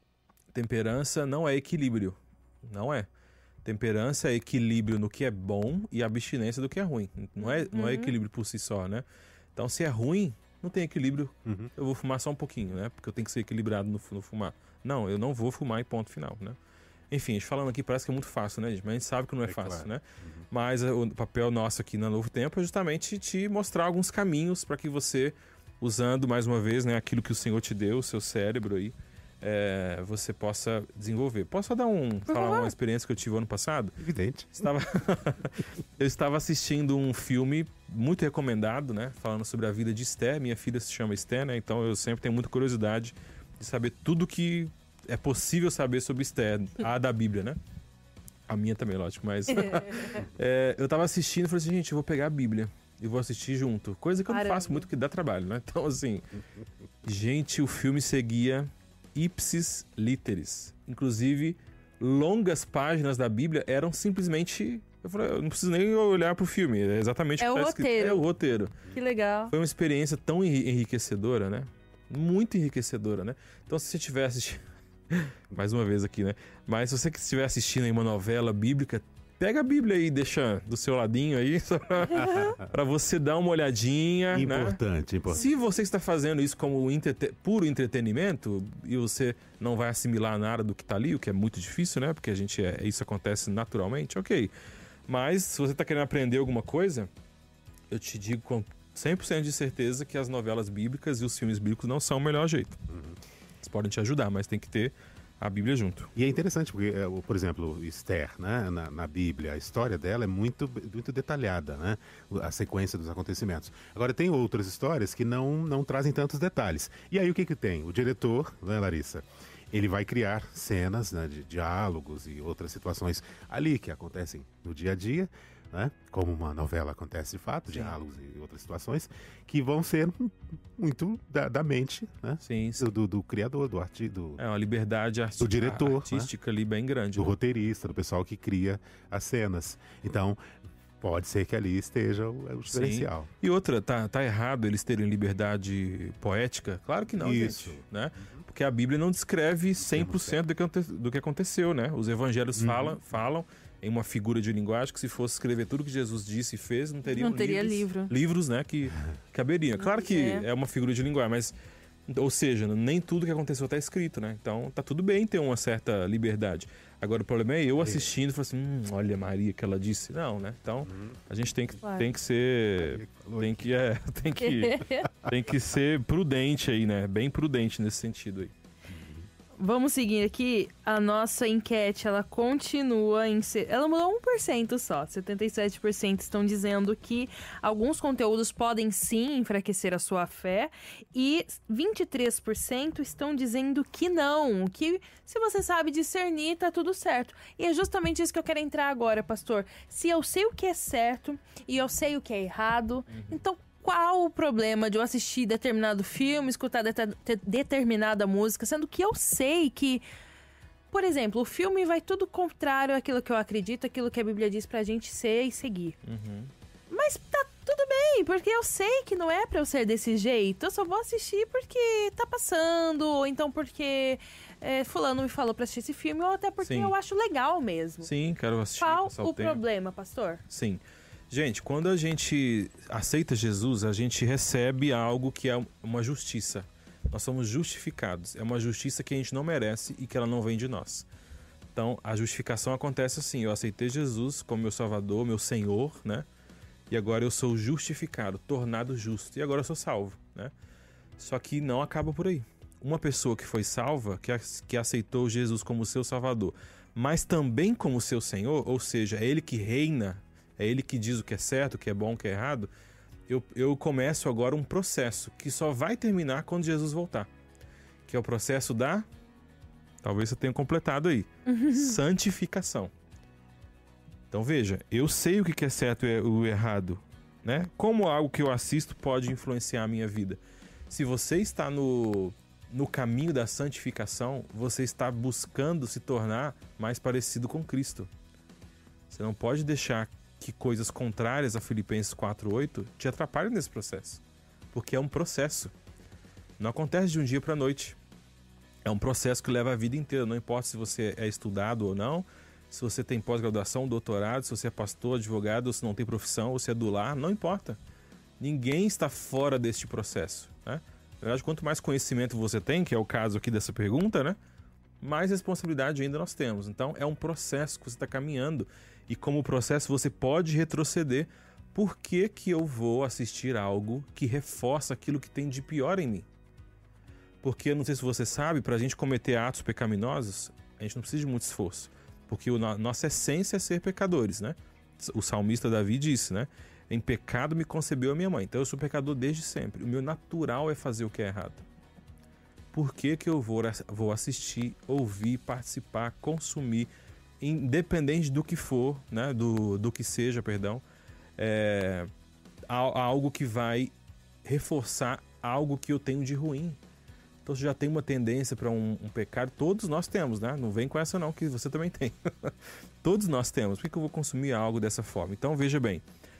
Temperança não é equilíbrio. Não é. Temperança é equilíbrio no que é bom e abstinência do que é ruim. Não é, não é equilíbrio por si só, né? Então, se é ruim, não tem equilíbrio. Uhum. Eu vou fumar só um pouquinho, né? Porque eu tenho que ser equilibrado no, fu- no fumar. Não, eu não vou fumar e ponto final, né? Enfim, a gente falando aqui parece que é muito fácil, né, gente? Mas a gente sabe que não é, É fácil, claro. né? Mas uh, o papel nosso aqui na Novo Tempo é justamente te mostrar alguns caminhos para que você, usando mais uma vez, né, aquilo que o Senhor te deu, o seu cérebro aí, é, você possa desenvolver. Posso só dar um, falar favor. uma experiência que eu tive ano passado? Evidente. Estava eu estava assistindo um filme muito recomendado, né? Falando sobre a vida de Esther. Minha filha se chama Esther, né? Então eu sempre tenho muita curiosidade de saber tudo que é possível saber sobre Esther, a da Bíblia, né? A minha também, lógico, mas... é, eu estava assistindo e falei assim, gente, eu vou pegar a Bíblia e vou assistir junto. Coisa que eu não Caramba. faço muito, que dá trabalho, né? Então, assim... gente, o filme seguia ipsis literis. Inclusive, longas páginas da Bíblia eram simplesmente... Eu falei, eu não preciso nem olhar pro filme, é exatamente É o que o tá escrito. roteiro. É o roteiro. Que legal. Foi uma experiência tão enri- enriquecedora, né? Muito enriquecedora, né? Então, se você estiver assistindo... mais uma vez aqui, né? Mas se você que estiver assistindo aí uma novela bíblica, pega a Bíblia aí e deixa do seu ladinho aí, só pra você dar uma olhadinha, né? Importante, importante. Se você está fazendo isso como entrete- puro entretenimento e você não vai assimilar nada do que tá ali, o que é muito difícil, né? Porque a gente é, isso acontece naturalmente, ok. Mas se você está querendo aprender alguma coisa, eu te digo com cem por cento de certeza que as novelas bíblicas e os filmes bíblicos não são o melhor jeito. Eles podem te ajudar, mas tem que ter a Bíblia junto. E é interessante porque, é, o- por exemplo, Esther, né, na, na Bíblia, a história dela é muito, muito detalhada, né? A sequência dos acontecimentos. Agora, tem outras histórias que não, não trazem tantos detalhes. E aí, o que que tem? O diretor, né, Larissa? Ele vai criar cenas, né, de diálogos e outras situações ali que acontecem no dia a dia, né? Como uma novela acontece de fato, Sim. diálogos e outras situações, que vão ser muito da, da mente, né? Sim, sim. Do, do, do criador, do artigo, É uma liberdade arti- Do diretor, artística ali bem grande. do né? roteirista, do pessoal que cria as cenas. Então, pode ser que ali esteja o, o diferencial. E outra, tá, tá errado eles terem liberdade poética? Claro que não, Isso. gente. Né? Porque a Bíblia não descreve cem por cento do que, aconte- do que aconteceu, né? Os evangelhos Uhum. falam, falam em uma figura de linguagem que se fosse escrever tudo que Jesus disse e fez, não teria Não teria livros, livro. livros, né, que caberiam. Claro que É. é uma figura de linguagem, mas ou seja, nem tudo que aconteceu está escrito, né? Então tá tudo bem ter uma certa liberdade. Agora o problema é eu assistindo e falar assim, hum, olha Maria que ela disse. Não, né? Então a gente tem que, Claro. tem que ser, tem que é, tem que tem que ser prudente aí, né? Bem prudente nesse sentido aí. Vamos seguir aqui. A nossa enquete, ela continua em... se- Ela mudou um por cento só. setenta e sete por cento estão dizendo que alguns conteúdos podem sim enfraquecer a sua fé. E vinte e três por cento estão dizendo que não. Que se você sabe discernir, tá tudo certo. E é justamente isso que eu quero entrar agora, pastor. Se eu sei o que é certo e eu sei o que é errado, então... qual o problema de eu assistir determinado filme, escutar deta- te- determinada música, sendo que eu sei que, por exemplo, o filme vai tudo contrário àquilo que eu acredito, aquilo que a Bíblia diz pra gente ser e seguir. Mas tá tudo bem, porque eu sei que não é pra eu ser desse jeito. Eu só vou assistir porque tá passando, ou então porque é, fulano me falou pra assistir esse filme, ou até porque Sim. eu acho legal mesmo. Sim, quero assistir. Qual passar o tempo. problema, pastor? Sim. Gente, quando a gente aceita Jesus, a gente recebe algo que é uma justiça. Nós somos justificados. É uma justiça que a gente não merece e que ela não vem de nós. Então, a justificação acontece assim. Eu aceitei Jesus como meu Salvador, meu Senhor, né? E agora eu sou justificado, tornado justo. E agora eu sou salvo, né? Só que não acaba por aí. Uma pessoa que foi salva, que, ac- que aceitou Jesus como seu Salvador, mas também como seu Senhor, ou seja, é Ele que reina, é Ele que diz o que é certo, o que é bom, o que é errado, eu, eu começo agora um processo que só vai terminar quando Jesus voltar. Que é o processo da... Talvez você tenha completado aí. Santificação. Então veja, eu sei o que é certo e o errado, né? Como algo que eu assisto pode influenciar a minha vida. Se você está no, no caminho da santificação, você está buscando se tornar mais parecido com Cristo. Você não pode deixar que coisas contrárias a Filipenses quatro oito te atrapalhem nesse processo. Porque é um processo. Não acontece de um dia para a noite. É um processo que leva a vida inteira. Não importa se você é estudado ou não, se você tem pós-graduação, doutorado, se você é pastor, advogado, ou se não tem profissão, ou se é do lar, não importa. Ninguém está fora deste processo, né? Na verdade, quanto mais conhecimento você tem, que é o caso aqui dessa pergunta, né? mais responsabilidade ainda nós temos. Então, é um processo que você está caminhando. E como processo, você pode retroceder. Por que que eu vou assistir algo que reforça aquilo que tem de pior em mim? Porque, não sei se você sabe, para a gente cometer atos pecaminosos, a gente não precisa de muito esforço. Porque a nossa essência é ser pecadores, né? O salmista Davi disse, né? Em pecado me concebeu a minha mãe. Então eu sou pecador desde sempre. O meu natural é fazer o que é errado. Por que que eu vou, vou assistir, ouvir, participar, consumir, independente do que for, né? Do, do que seja, perdão, é, algo que vai reforçar algo que eu tenho de ruim? Então você já tem uma tendência para um, um pecado, todos nós temos, né? Não vem com essa não, que você também tem. Todos nós temos. Por que que eu vou consumir algo dessa forma? Então veja bem,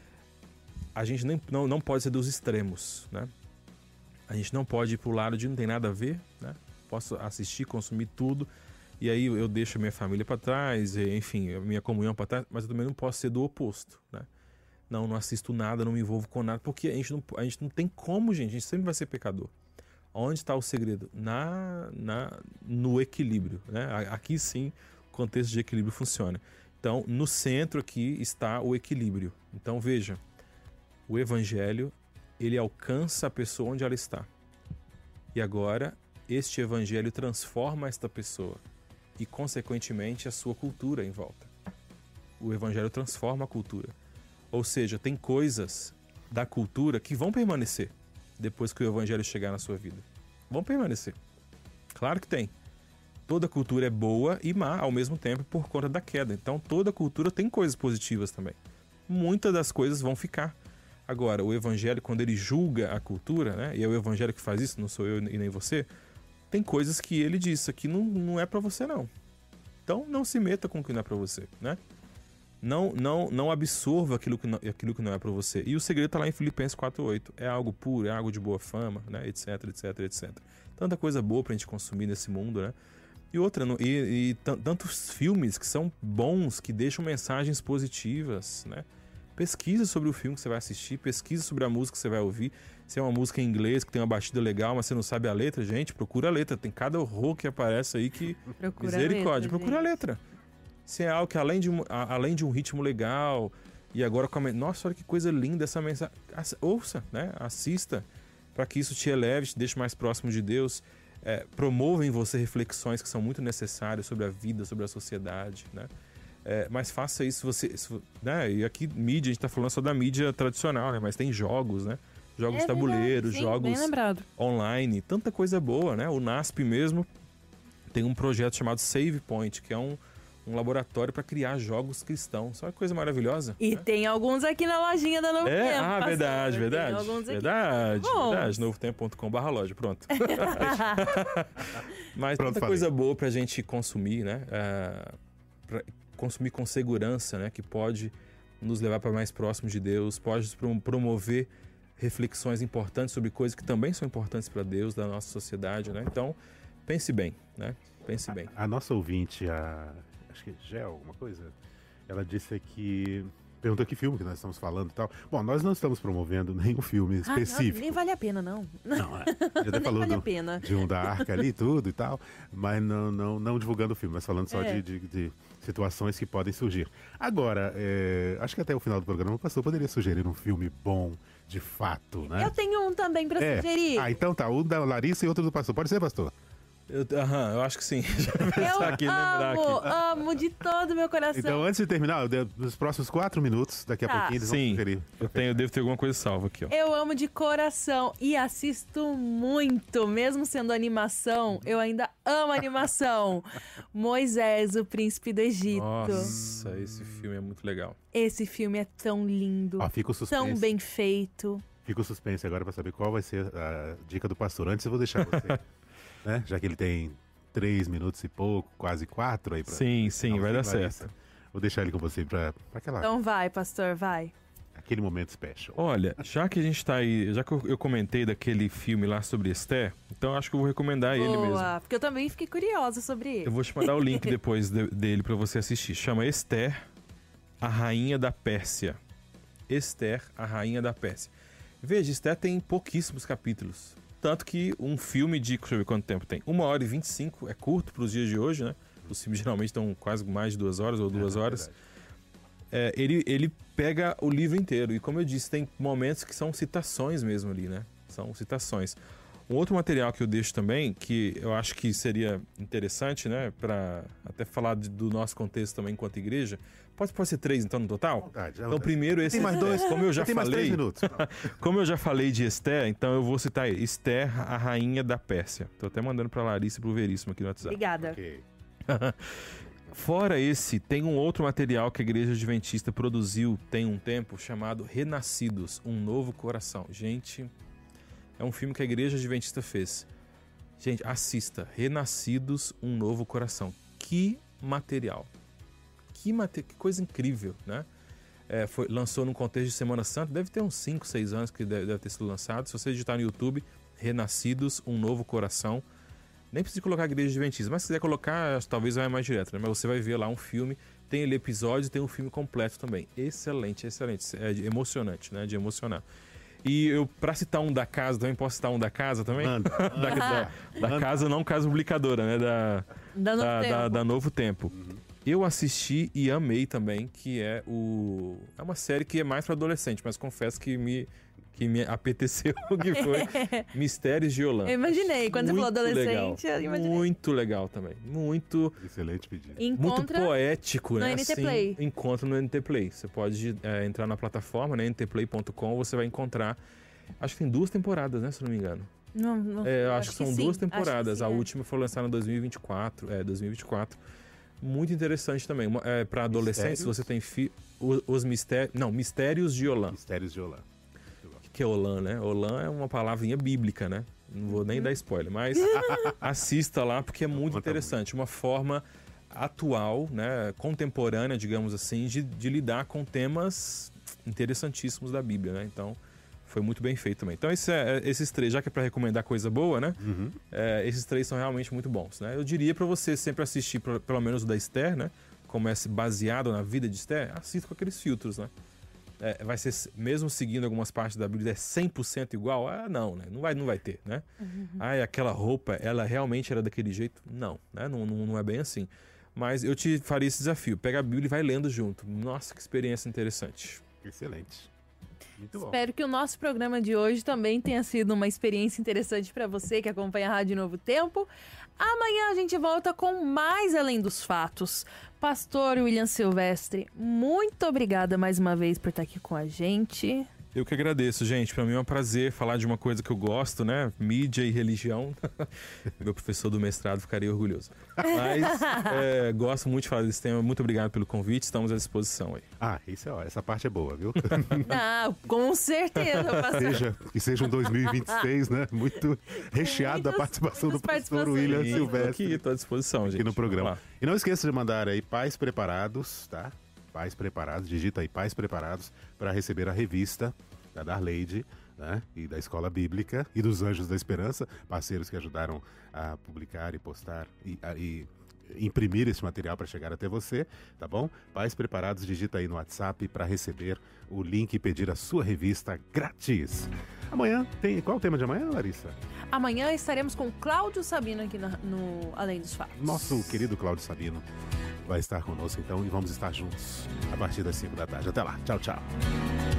a gente nem, não, não pode ser dos extremos, né? A gente não pode ir para o lado de não tem nada a ver, né? Posso assistir, consumir tudo, e aí eu deixo a minha família para trás, enfim, a minha comunhão para trás, mas eu também não posso ser do oposto, né? Não, não assisto nada, não me envolvo com nada, porque a gente não, a gente não tem como, gente, a gente sempre vai ser pecador. Onde está o segredo? Na, na, no equilíbrio, né? Aqui sim o contexto de equilíbrio funciona. Então, no centro aqui está o equilíbrio. Então, veja, o evangelho, ele alcança a pessoa onde ela está. E agora, este evangelho transforma esta pessoa e, consequentemente, a sua cultura em volta. O evangelho transforma a cultura. Ou seja, tem coisas da cultura que vão permanecer depois que o evangelho chegar na sua vida. Vão permanecer. Claro que tem. Toda cultura é boa e má ao mesmo tempo por conta da queda. Então toda cultura tem coisas positivas também. Muitas das coisas vão ficar. Agora, o evangelho, quando ele julga a cultura, né, e é o evangelho que faz isso, não sou eu e nem você, tem coisas que ele diz, isso aqui não, não é para você não. Então não se meta com o que não é para você, né? Não, não, não absorva aquilo que não, aquilo que não é para você. E o segredo está lá em Filipenses quatro oito. É algo puro, é algo de boa fama, né? etc, etc, etcétera. Tanta coisa boa para a gente consumir nesse mundo, né? E outra, e, e tantos filmes que são bons, que deixam mensagens positivas, né? Pesquisa sobre o filme que você vai assistir, pesquisa sobre a música que você vai ouvir. Se é uma música em inglês que tem uma batida legal, mas você não sabe a letra, gente, procura a letra. Tem cada horror que aparece aí que... Procura misericórdia, a letra, procura gente. a letra. Se é algo que além de um, a, além de um ritmo legal, e agora come... nossa, olha que coisa linda essa mensagem. Ouça, né? Assista, para que isso te eleve, te deixe mais próximo de Deus. É, promova em você reflexões que são muito necessárias sobre a vida, sobre a sociedade, né? É, mas faça isso, você, né? E aqui mídia, a gente tá falando só da mídia tradicional, né? Mas tem jogos, né? Jogos É tabuleiros, verdade, sim, jogos bem lembrado. online, tanta coisa boa, né? O NASP mesmo tem um projeto chamado Save Point, que é um, um laboratório para criar jogos cristãos. Olha que coisa maravilhosa. E né? tem alguns aqui na lojinha da Novo É? Tempo. Ah, pastor. verdade, Tem verdade. alguns aqui. Verdade, Bons. verdade. novo tempo ponto com barra loja, pronto. Mas Pronto, tanta falei. coisa boa pra gente consumir, né? É, pra consumir com segurança, né? Que pode nos levar para mais próximo de Deus, pode prom- promover reflexões importantes sobre coisas que também são importantes para Deus, da nossa sociedade, né? Então, pense bem, né? Pense bem. A nossa ouvinte, a, acho que é Gel, alguma coisa, ela disse que... Perguntou que filme que nós estamos falando e tal. Bom, nós não estamos promovendo nenhum filme Ah, não, específico. nem vale a pena, não. Não, é. Já até Nem falou vale a do- pena. de um da Arca ali e tudo e tal, mas não, não, não divulgando o filme, mas falando só É. de, de- de situações que podem surgir. Agora, é, acho que até o final do programa o pastor poderia sugerir um filme bom, de fato, né? Eu tenho um também pra É. sugerir. Ah, então tá, um da Larissa e outro do pastor. Pode ser, pastor? Eu, aham, eu acho que sim. Eu Pensar aqui, lembrar amo, aqui. amo de todo o meu coração. Então, antes de terminar, eu de- nos próximos quatro minutos, daqui a Tá. pouquinho, eles vão Sim, sugerir. eu, tenho, eu devo ter alguma coisa salva aqui, ó. Eu amo de coração e assisto muito, mesmo sendo animação, eu ainda amo animação. Moisés, o Príncipe do Egito. Nossa, esse filme é muito legal. Esse filme é tão lindo, Ó, fica o tão suspense. bem feito. Fica o suspense agora pra saber qual vai ser a dica do pastor. Antes eu vou deixar você, né? Já que ele tem três minutos e pouco, quase quatro aí pra... Sim, sim, Não, vai dar Larissa. certo. Vou deixar ele com você pra, pra aquela, Então vai, pastor, vai. aquele momento special. Olha, já que a gente tá aí, já que eu, eu comentei daquele filme lá sobre Esther, então eu acho que eu vou recomendar ele mesmo. Boa, porque eu também fiquei curiosa sobre ele. Eu vou te mandar o link depois de- dele pra você assistir. Chama Esther, a Rainha da Pérsia. Esther, a Rainha da Pérsia. Veja, Esther tem pouquíssimos capítulos. Contanto que um filme de, deixa eu ver quanto tempo tem, uma hora e vinte e cinco, é curto para os dias de hoje, né? Os filmes geralmente estão quase mais de duas horas ou duas é, horas. É, ele, ele pega o livro inteiro. E como eu disse, tem momentos que são citações mesmo ali, né? São citações. Um outro material que eu deixo também, que eu acho que seria interessante, né? Para até falar de, do nosso contexto também enquanto igreja. Pode, pode ser três, então, no total? Vontade, então, primeiro esse... Tem mais dois? Como eu já tem falei... mais três minutos. Como eu já falei de Esther, então eu vou citar ele. Esther, a rainha da Pérsia. Tô até mandando pra Larissa e pro Veríssimo aqui no WhatsApp. Obrigada. Ok. Fora esse, tem um outro material que a Igreja Adventista produziu tem um tempo, chamado Renascidos, um Novo Coração. Gente, é um filme que a Igreja Adventista fez. Gente, assista. Renascidos, um Novo Coração. Que material. Que, mate... que coisa incrível, né? É, foi, lançou num contexto de Semana Santa, deve ter uns cinco, seis anos que deve, deve ter sido lançado. Se você digitar no YouTube, Renascidos, um Novo Coração, nem precisa colocar Igreja Adventista, mas se quiser colocar, talvez vai mais direto, né? Mas você vai ver lá um filme, tem ele episódio, tem um filme completo também. Excelente, excelente, é emocionante, né? De emocionar. E eu, pra citar um da casa, também posso citar um da casa também? Manda. da, da, da casa, não casa publicadora, né? Da, da, Novo, da, Tempo. Da, da Novo Tempo. Uhum. Eu assisti e amei também, que é o... É uma série que é mais para adolescente, mas confesso que me, que me apeteceu, que foi Mistérios de Yolanda. Eu imaginei, quando muito você falou adolescente, legal. eu imaginei. Muito legal também, muito... Excelente pedido. Encontra muito poético, no né? N T assim, Play. Encontra no N T Play. Você pode é, entrar na plataforma, né, N T play ponto com, você vai encontrar... Acho que tem duas temporadas, né, se não me engano. Não, não, É, eu acho, acho que são que duas sim, temporadas. sim, A é. última foi lançada em dois mil e vinte e quatro. É, dois mil e vinte e quatro. Muito interessante também. É, para adolescentes, Mistérios? você tem fi... os, os mistérios. Não, Mistérios de Yolanda. Mistérios de Yolanda. O que é Olan, né? Olan é uma palavrinha bíblica, né? Não vou nem dar spoiler, mas assista lá porque é muito Conta interessante. Uma forma atual, né, contemporânea, digamos assim, de, de lidar com temas interessantíssimos da Bíblia, né? Então, foi muito bem feito também. Então, esse é, esses três, já que é para recomendar coisa boa, né? Uhum. É, esses três são realmente muito bons, né? Eu diria para você sempre assistir, pra, pelo menos o da Esther, né? Como é baseado na vida de Esther, assista com aqueles filtros, né? É, vai ser, mesmo seguindo algumas partes da Bíblia, é cem por cento igual? Ah, não, né? Não vai, não vai ter, né? Uhum. Ah, e aquela roupa, ela realmente era daquele jeito? Não, né? Não, não, não é bem assim. Mas eu te faria esse desafio. Pega a Bíblia e vai lendo junto. Nossa, que experiência interessante. Excelente. Muito bom. Espero que o nosso programa de hoje também tenha sido uma experiência interessante para você que acompanha a Rádio Novo Tempo. Amanhã a gente volta com mais Além dos Fatos. Pastor William Silvestre, muito obrigada mais uma vez por estar aqui com a gente. Eu que agradeço, gente. Para mim é um prazer falar de uma coisa que eu gosto, né? Mídia e religião. Meu professor do mestrado ficaria orgulhoso. Mas é, gosto muito de falar desse tema. Muito obrigado pelo convite. Estamos à disposição aí. Ah, isso é, essa parte é boa, viu? Ah, com certeza, pastor. Seja, que seja um dois mil e vinte e seis, né? Muito recheado da participação do pastor William E Silvestre. Aqui, estou à disposição, gente. Aqui no programa. Vamos lá. E não esqueça de mandar aí pais preparados, tá? Pais preparados, digita aí pais preparados para receber a revista da Darleide, né? E da Escola Bíblica e dos Anjos da Esperança, parceiros que ajudaram a publicar e postar e, a, e imprimir esse material para chegar até você, tá bom? Pais preparados, digita aí no WhatsApp para receber o link e pedir a sua revista grátis. Amanhã tem... Qual é o tema de amanhã, Larissa? Amanhã estaremos com Cláudio Sabino aqui na- no Além dos Fatos. Nosso querido Cláudio Sabino vai estar conosco então e vamos estar juntos a partir das cinco da tarde. Até lá. Tchau, tchau.